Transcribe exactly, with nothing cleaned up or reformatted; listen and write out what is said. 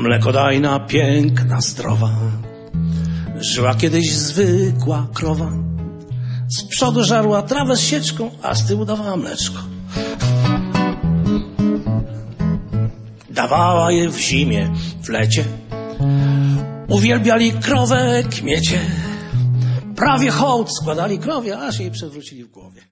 Mlekodajna, piękna, zdrowa, żyła kiedyś zwykła krowa. Z przodu żarła trawę z sieczką, a z tyłu dawała mleczko. Dawała je w zimie, w lecie. Uwielbiali krowę kmiecie. Prawie hołd składali krowie, aż jej przewrócili w głowie.